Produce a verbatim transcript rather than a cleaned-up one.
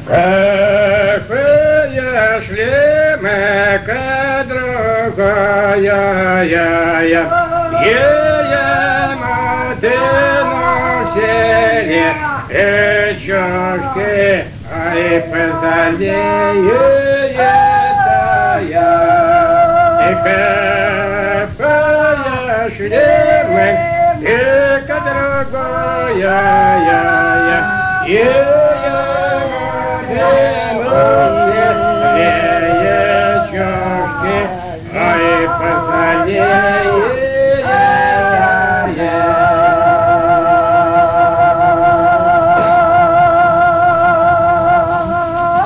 Какие шлемы, другая я я еем ты на селе и чашки, ай позалею это я. И какие шлемы, и другая я я еем чашки, ай позалею.